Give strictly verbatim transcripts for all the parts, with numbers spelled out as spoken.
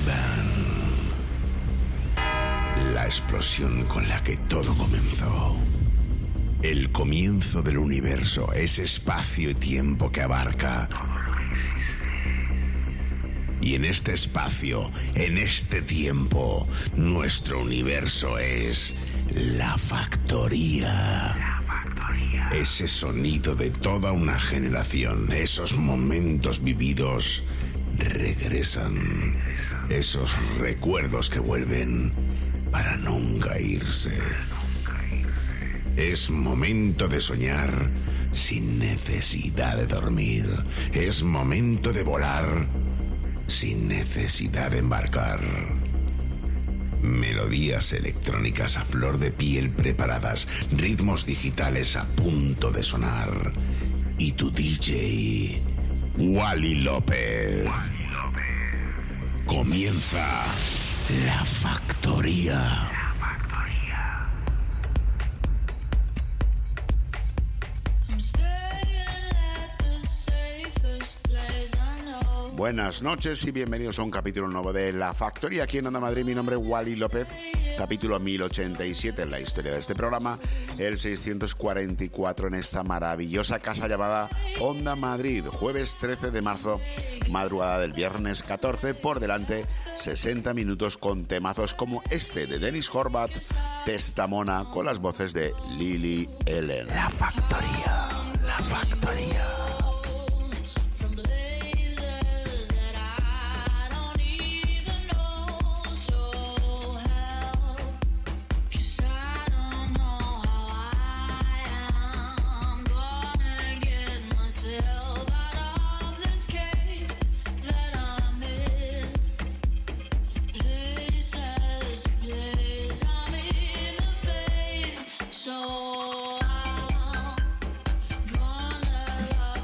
Bang. La explosión con la que todo comenzó. El comienzo del universo, ese espacio y tiempo que abarca. Y en este espacio, en este tiempo, nuestro universo es la factoría. La factoría. Ese sonido de toda una generación, esos momentos vividos regresan. Esos recuerdos que vuelven para nunca irse. Es momento de soñar sin necesidad de dormir. Es momento de volar sin necesidad de embarcar. Melodías electrónicas a flor de piel preparadas, ritmos digitales a punto de sonar. Y tu D J, Wally López. Wally López. Comienza La Factoría. Buenas noches y bienvenidos a un capítulo nuevo de La Factoría aquí en Onda Madrid. Mi nombre es Wally López, capítulo mil ochenta y siete en la historia de este programa, el seiscientos cuarenta y cuatro en esta maravillosa casa llamada Onda Madrid. Jueves trece de marzo, madrugada del viernes catorce, por delante sesenta minutos con temazos como este de Dennis Horvath, Testamona, con las voces de Lily Allen. La Factoría, La Factoría. So I'm gonna love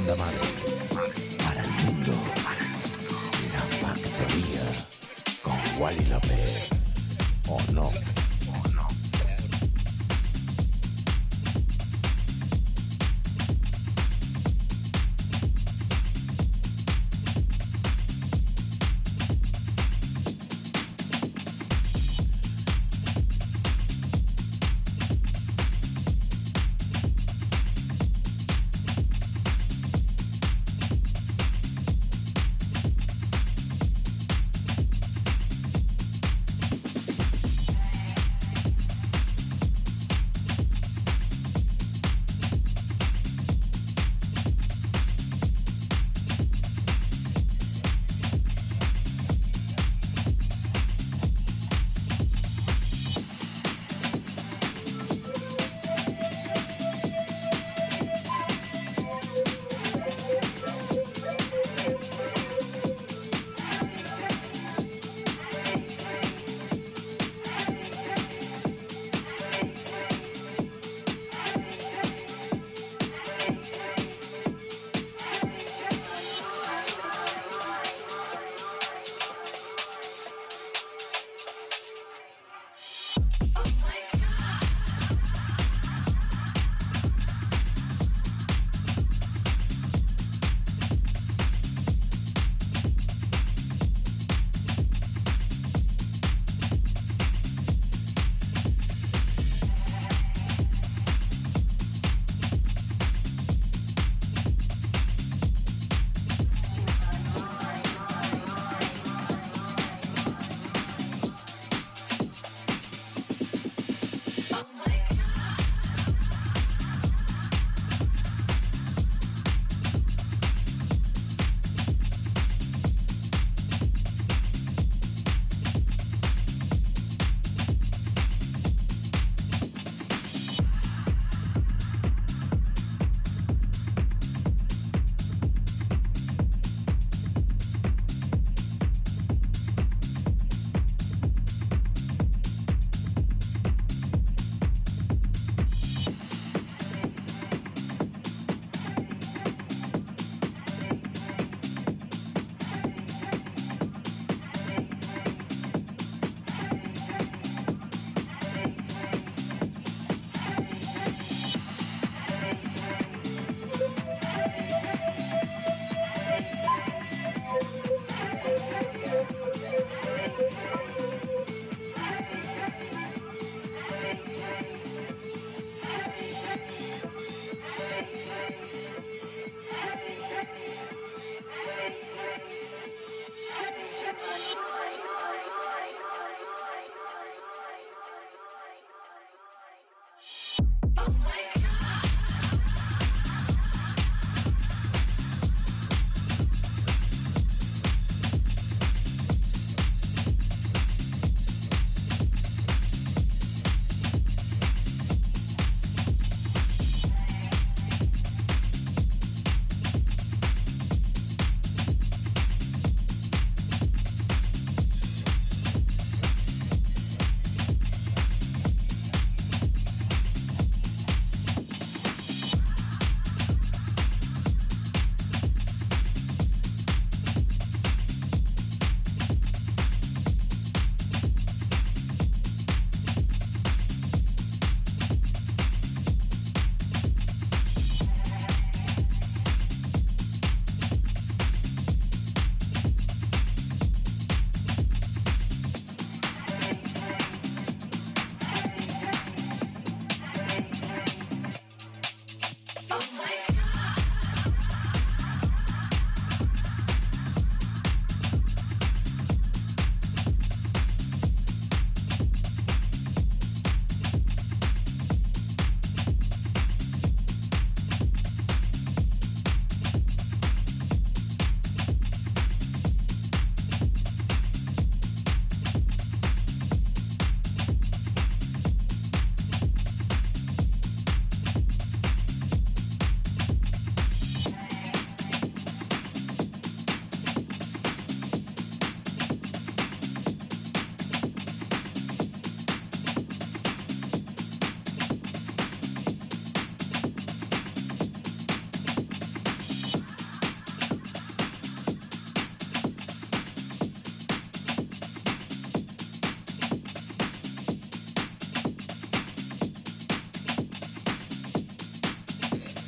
Onda Madrid, para el mundo, La Factoría, con Wally López, ¿o no?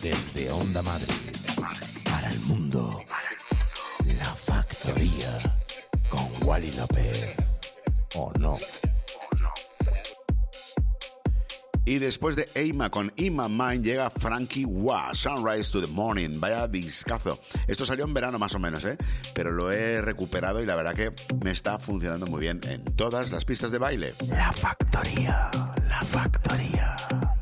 Desde Onda Madrid, para el mundo, La Factoría, con Wally López, ¿o no? Y después de Eima con In My Mind llega Frankie Wah, Sunrise to the Morning. Vaya discazo. Esto salió en verano más o menos, ¿eh? Pero lo he recuperado y la verdad que me está funcionando muy bien en todas las pistas de baile. La Factoría, La Factoría.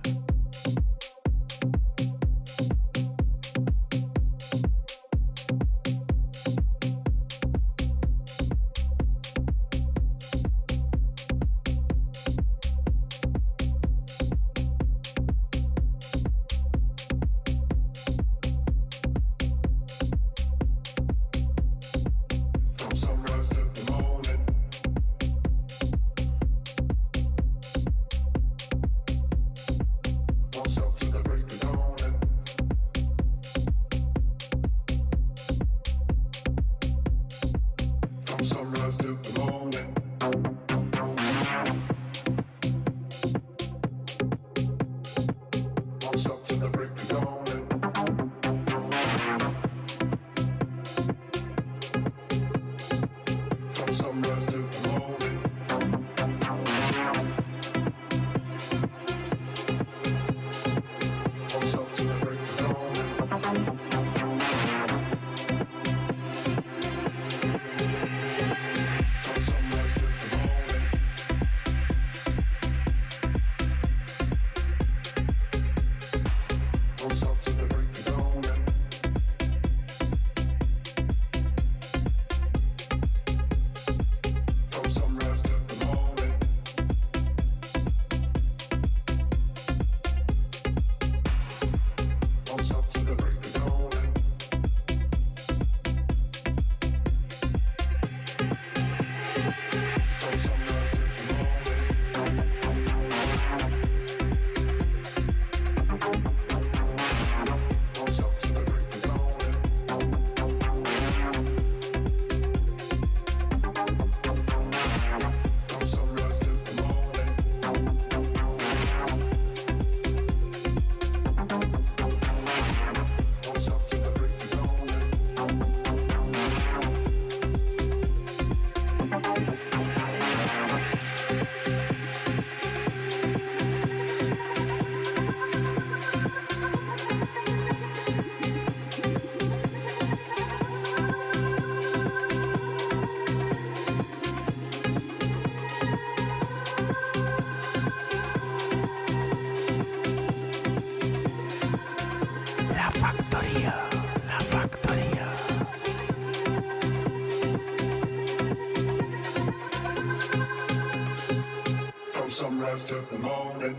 sunrise to the morning.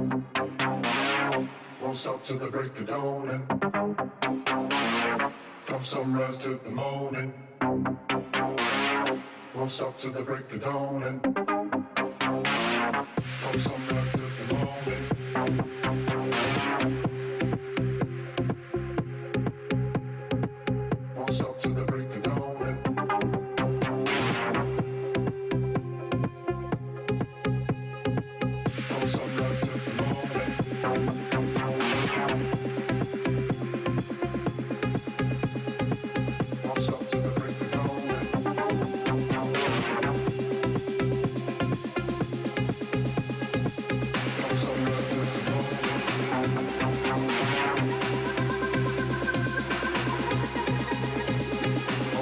Won't stop till the break of dawn. From sunrise to the morning. Won't stop till the break of dawn. From sunrise to the morning. Won't stop till the break of dawn. From sunrise to the morning. Won't stop till the break of dawn. From sunrise to the morning.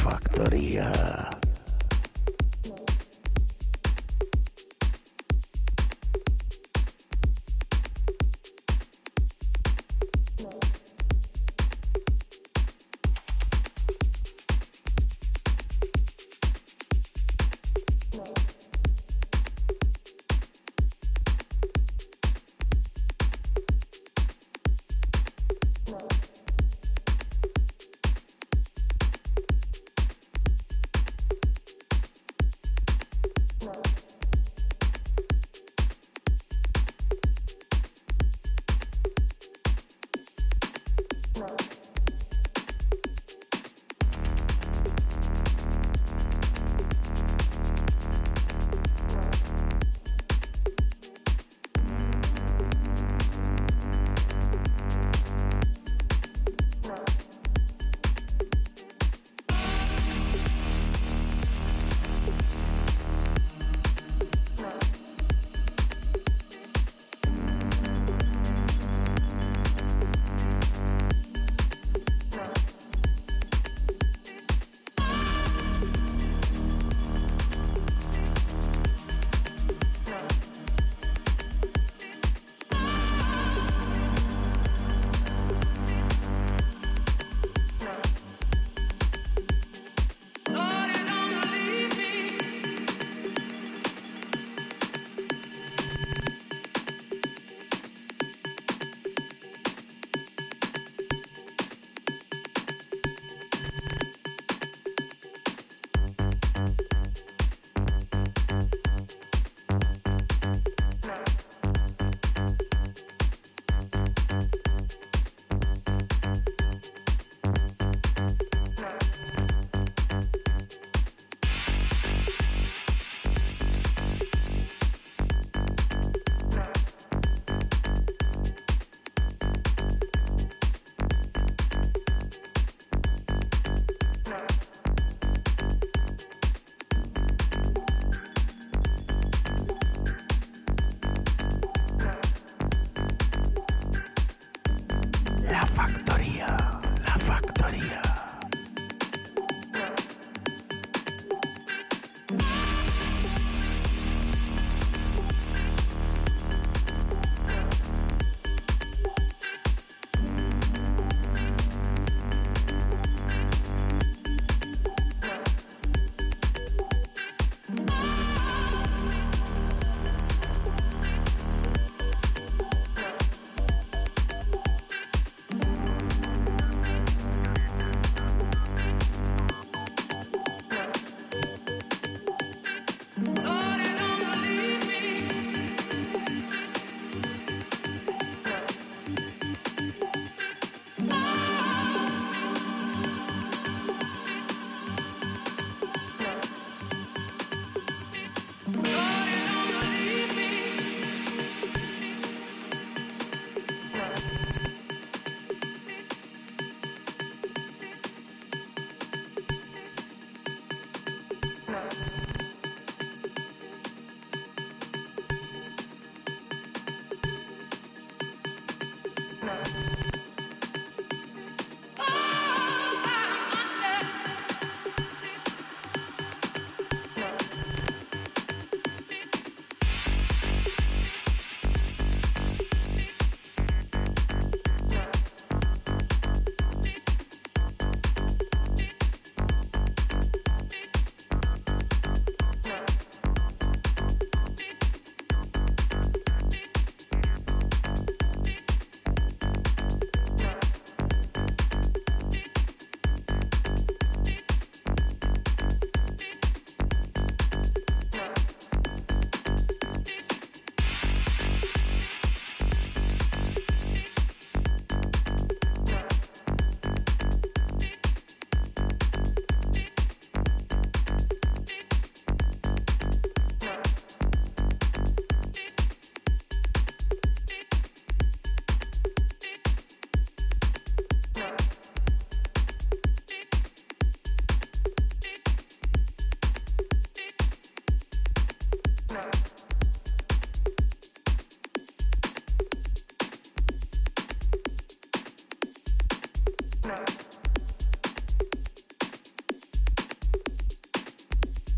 Factoría.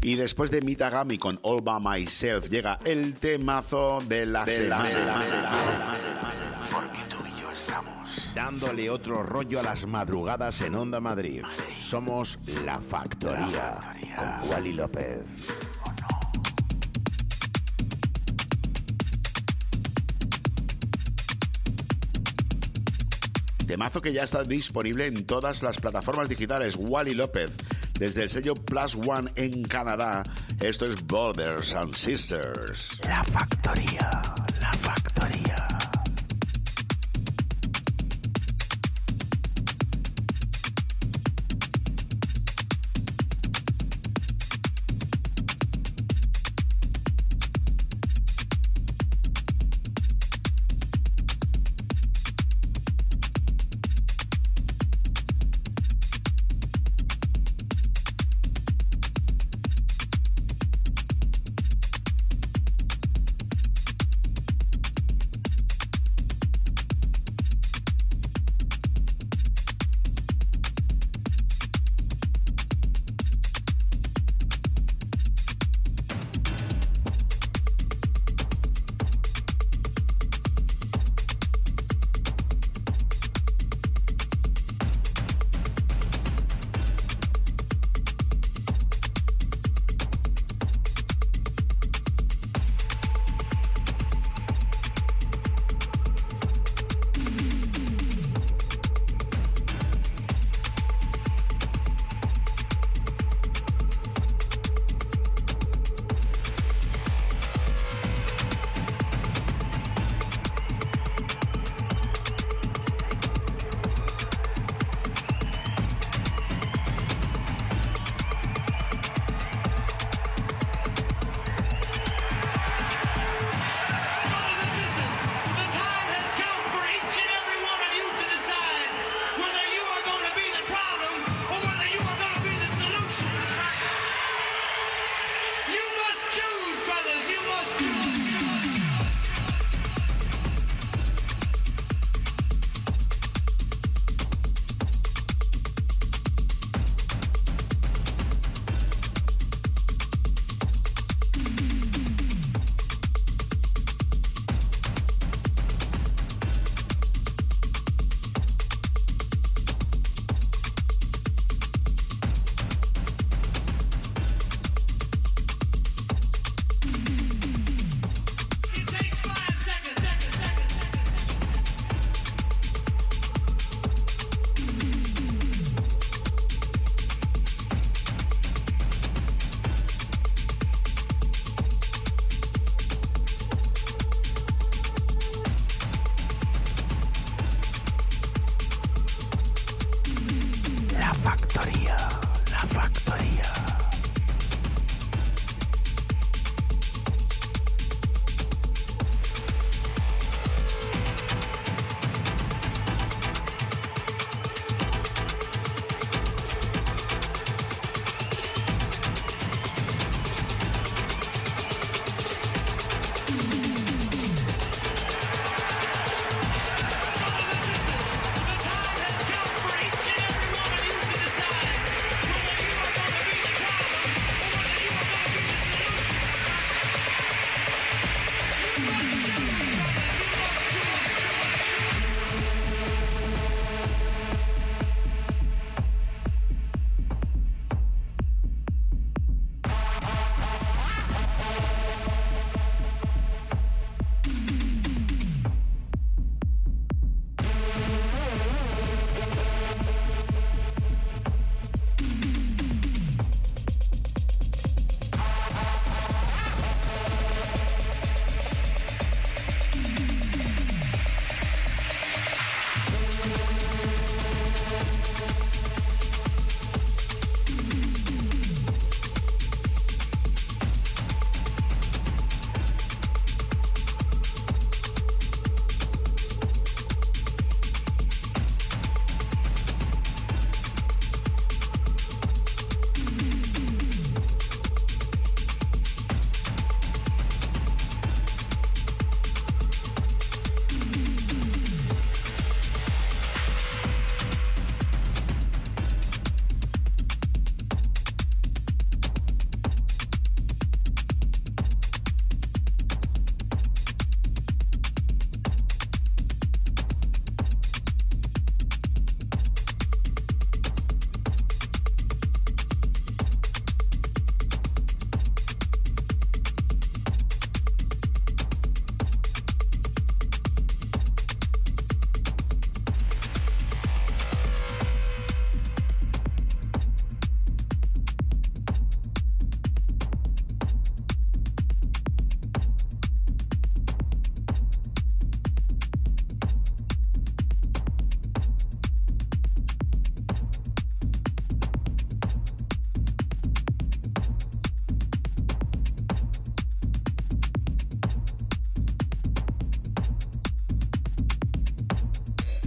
Y después de Mitagami con All By Myself llega el temazo de la De semana. la semana. Porque tú y yo estamos Dándole otro rollo a las madrugadas en Onda Madrid. Somos La Factoría, La Factoría. con Wally López. Temazo que ya está disponible en todas las plataformas digitales. Wally López, desde el sello Plus One en Canadá. Esto es Brothers and Sisters. La Factoría, La Factoría.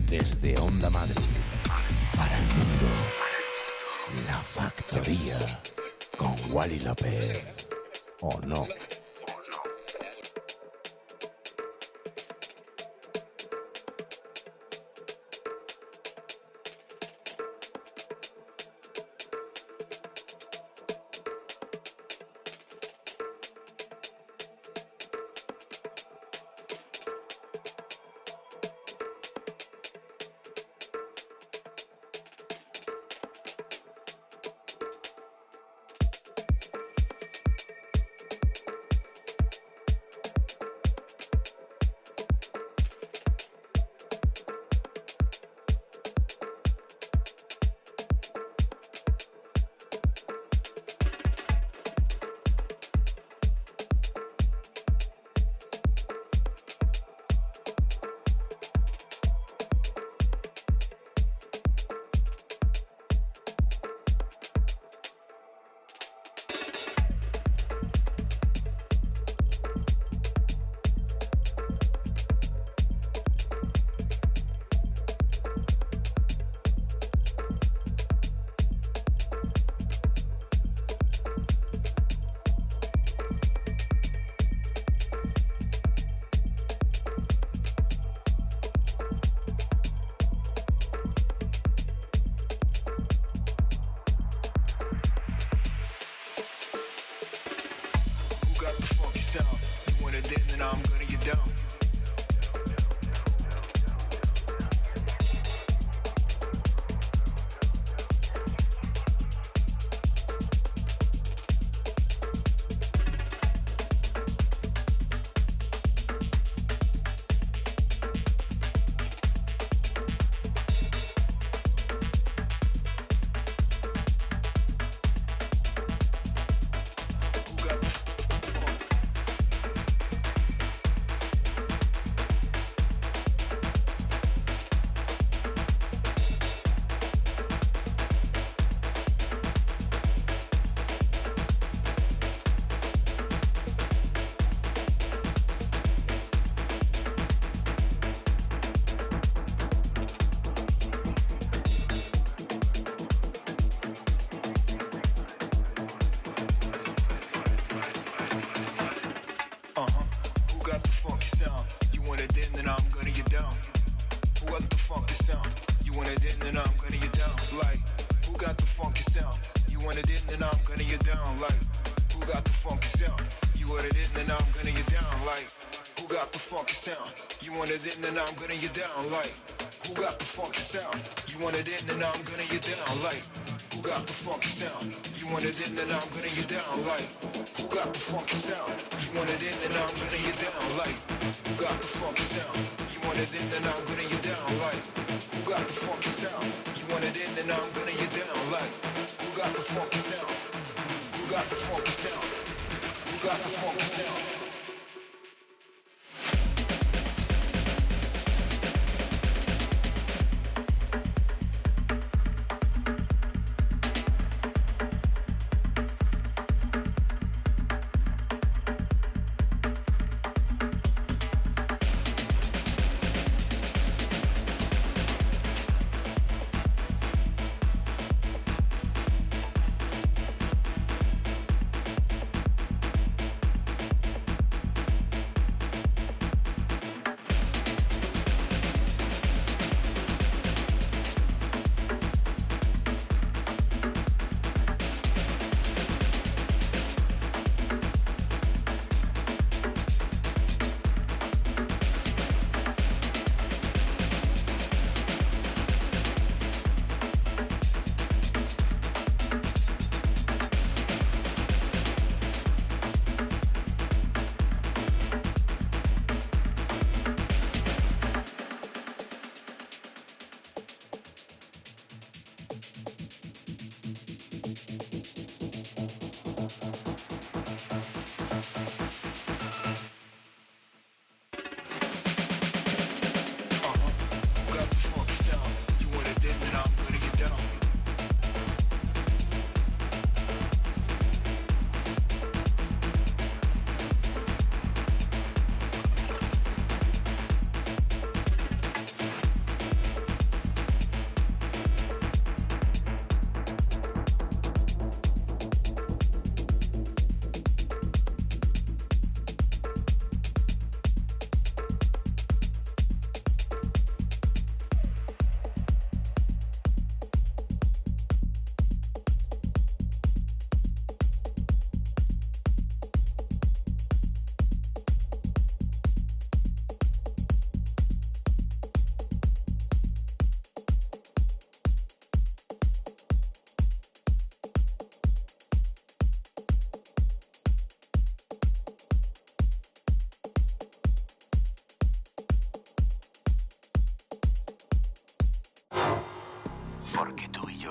Desde Onda Madrid, para el mundo, La Factoría, con Wally López. ¿O no?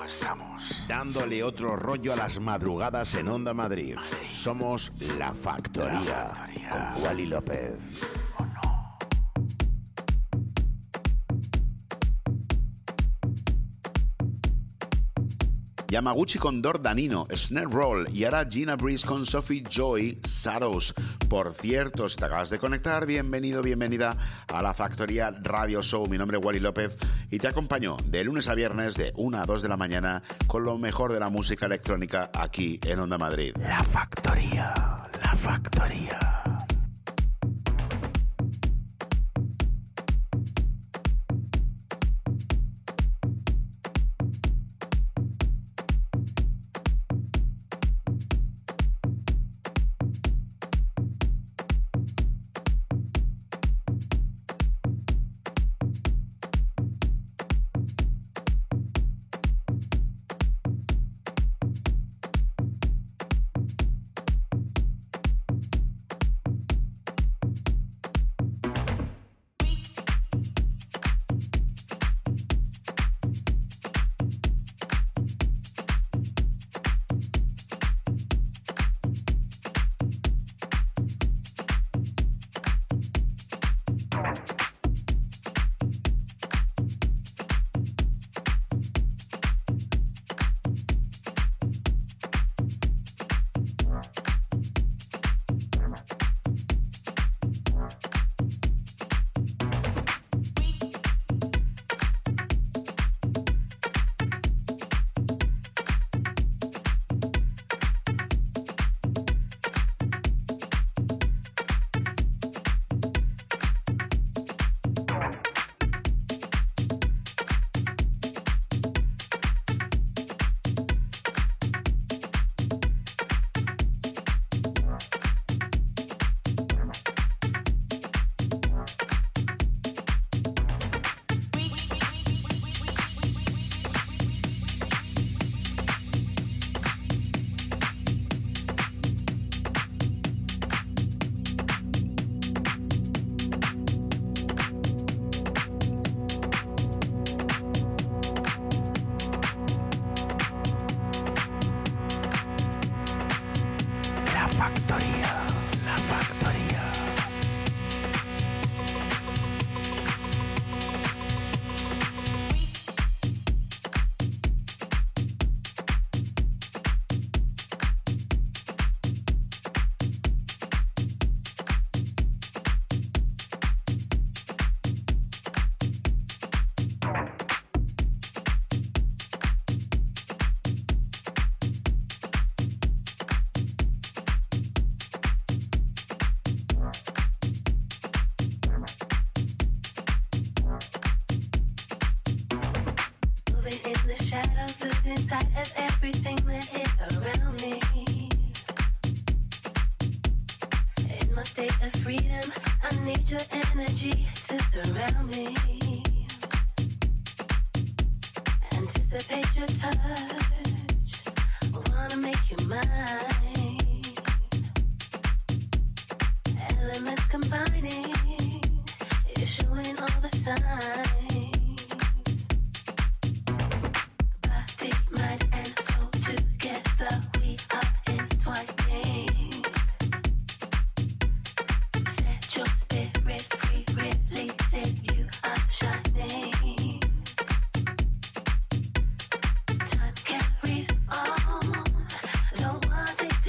estamos. Dándole otro rollo a las madrugadas en Onda Madrid. Madrid. Somos La Factoría, La Factoría. con Wally López. ¿O no? Yamaguchi con Dor Danino, Snare Roll y ahora Gina Breeze con Sophie Joy, Shadows. Por cierto, si te acabas de conectar, bienvenido, bienvenida a La Factoría Radio Show. Mi nombre es Wally López y te acompaño de lunes a viernes de una a dos de la mañana con lo mejor de la música electrónica aquí en Onda Madrid. La Factoría, La Factoría. Time carries on. Don't want it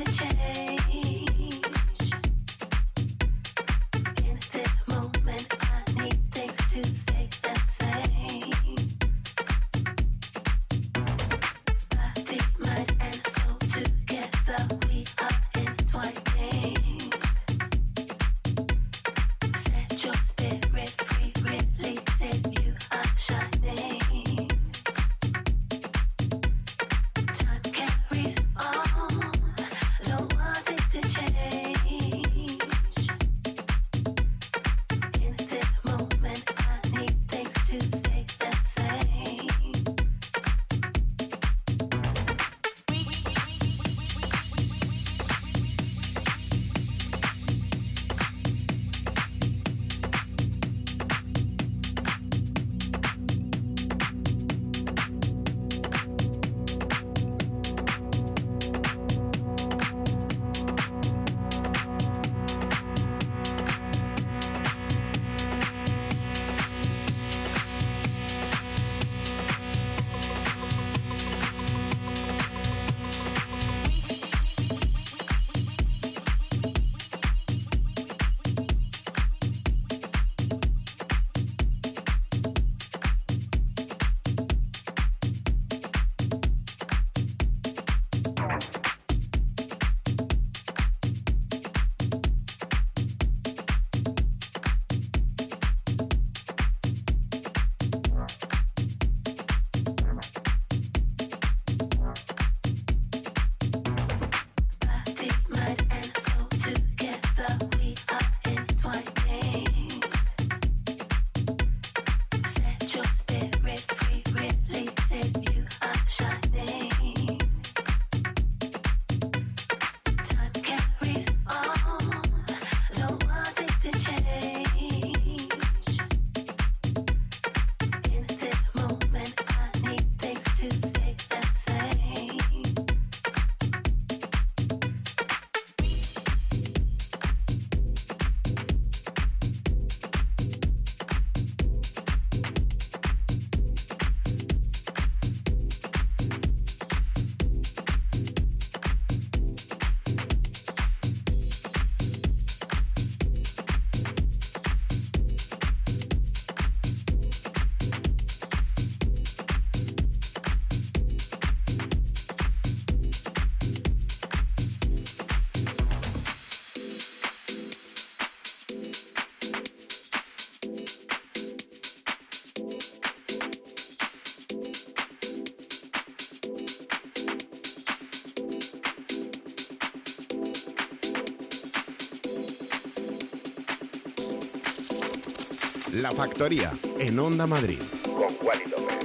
La Factoría, en Onda Madrid. Con Wally López.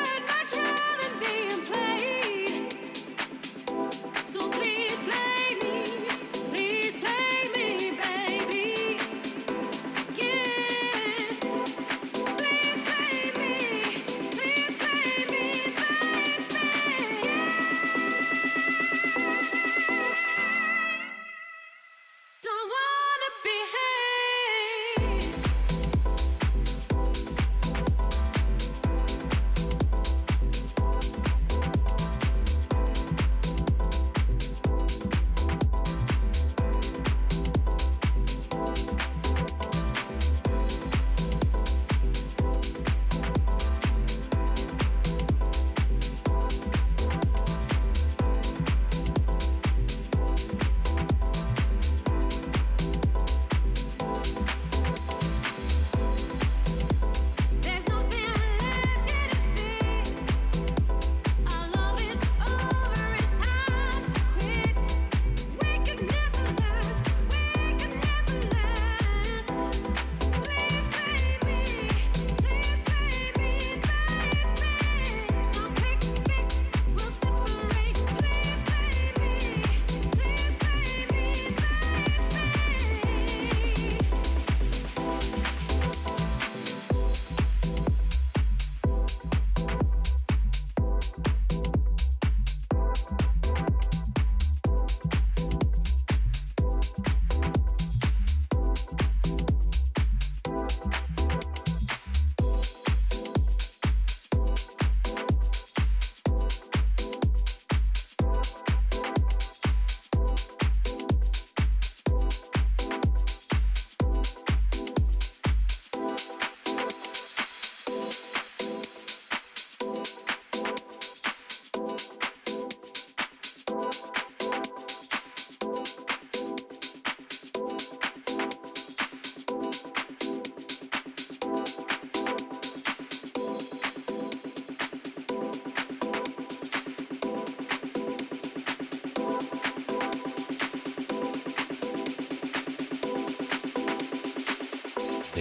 So please play me.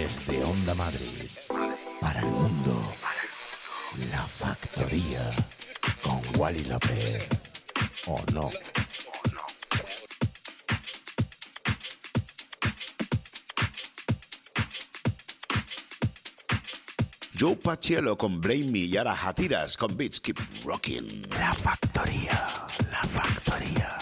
Desde Onda Madrid, para el mundo, La Factoría, con Wally López, ¿o no? Joe Paciello con Blame Me y ahora Hatiras con Beats Keep Rocking. La Factoría, La Factoría.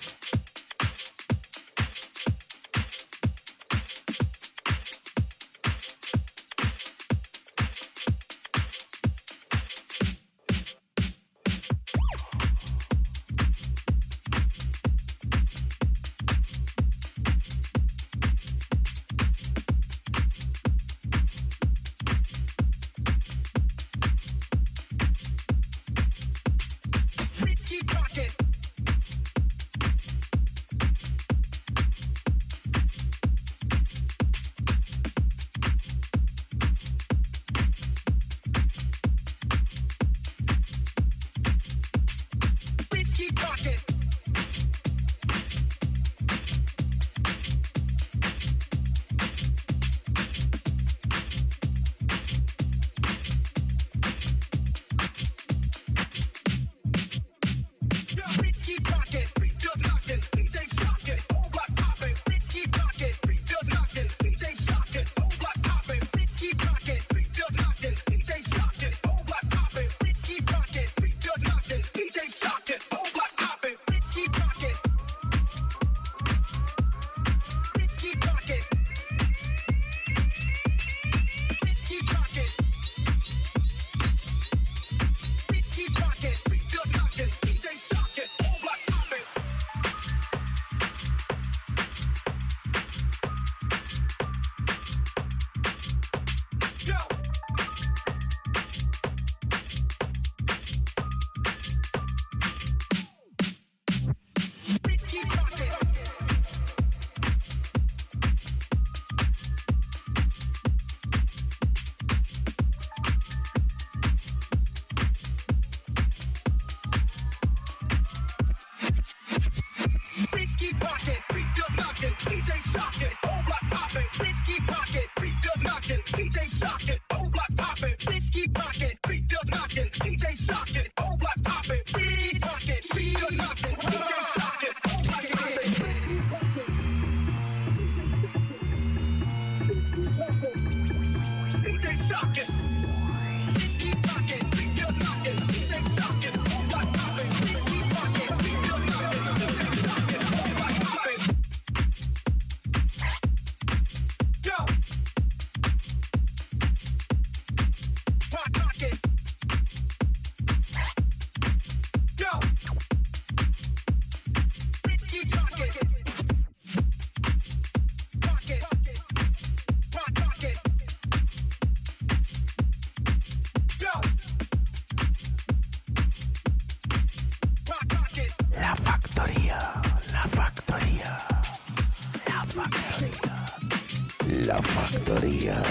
La Factoría.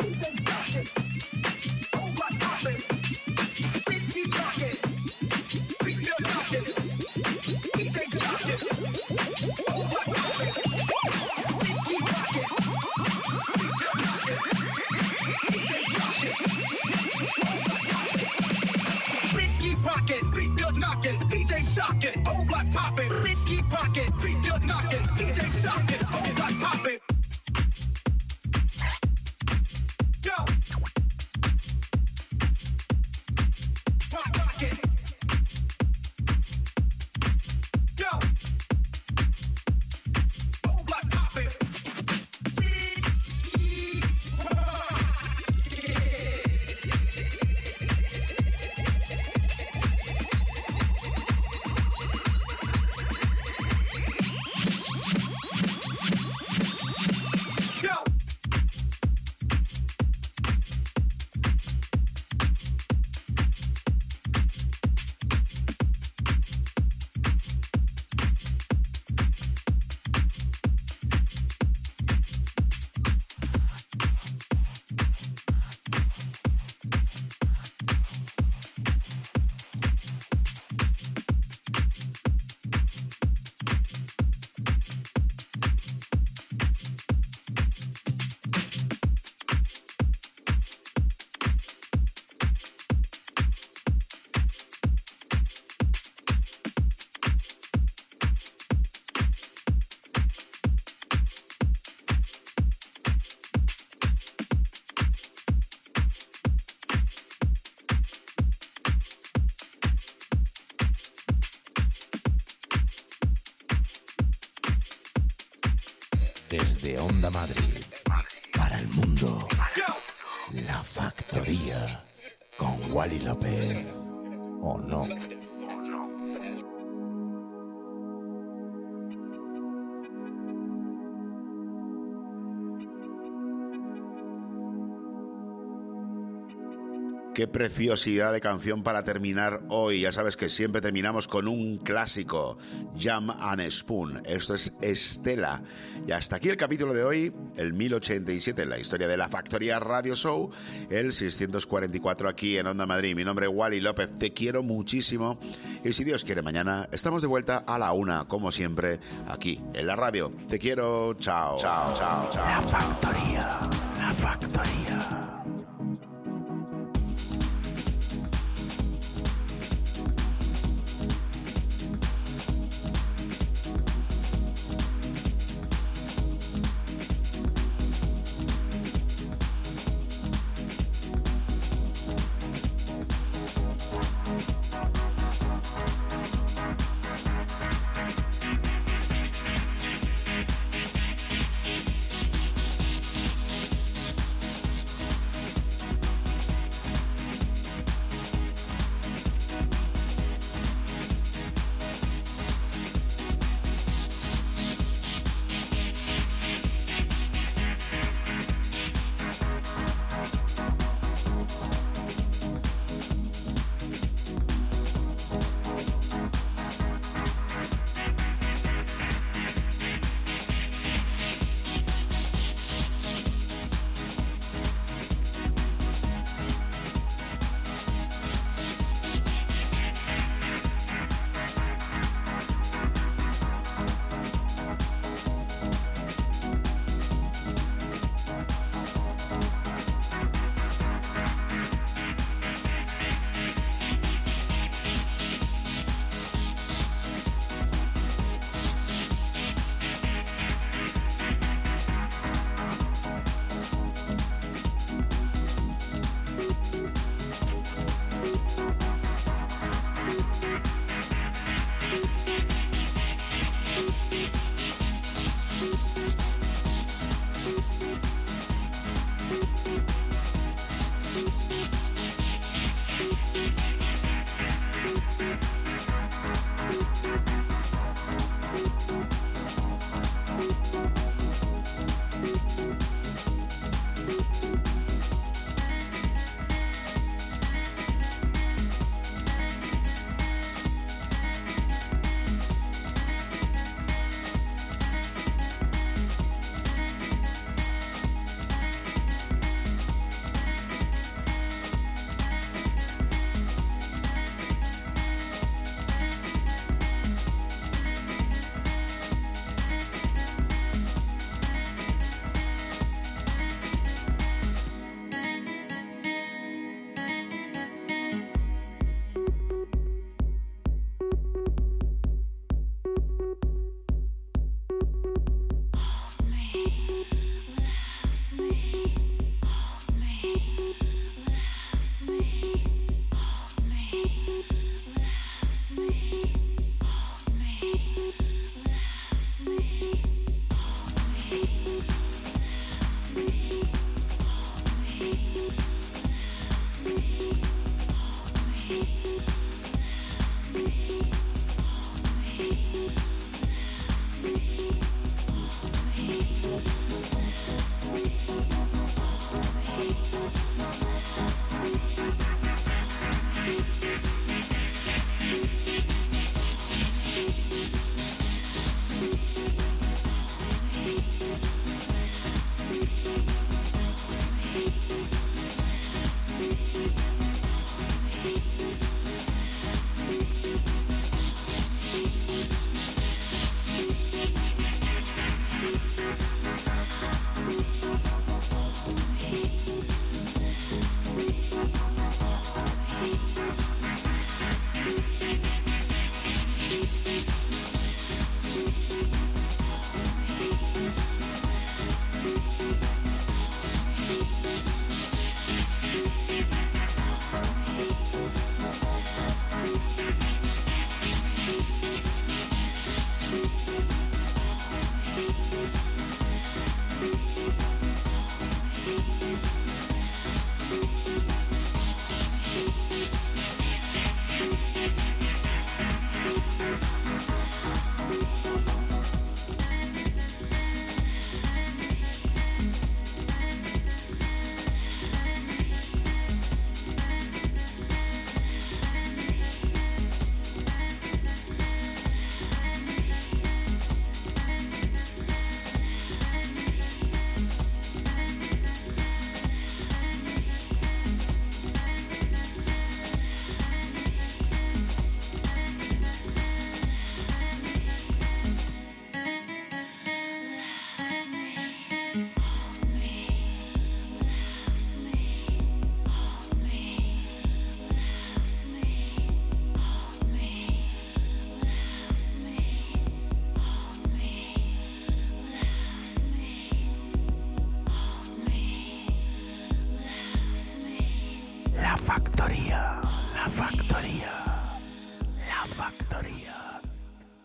D J Shockin', old blocks poppin', bitch keep rockin', beat does knockin', D J Shockin', old blocks poppin'. Yo, rock rockin'. Yo, old blocks poppin', bitch keep rockin'. Desde Onda Madrid, para el mundo, La Factoría, con Wally López, ¿o no? Qué preciosidad de canción para terminar hoy. Ya sabes que siempre terminamos con un clásico, Jam and Spoon. Esto es Estela. Y hasta aquí el capítulo de hoy, el mil ochenta y siete en la historia de La Factoría Radio Show, el seiscientos cuarenta y cuatro aquí en Onda Madrid. Mi nombre es Wally López, te quiero muchísimo. Y si Dios quiere, mañana estamos de vuelta a la una, como siempre, aquí en la radio. Te quiero, chao, chao, chao, chao. La Factoría, La Factoría.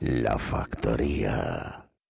La Factoría.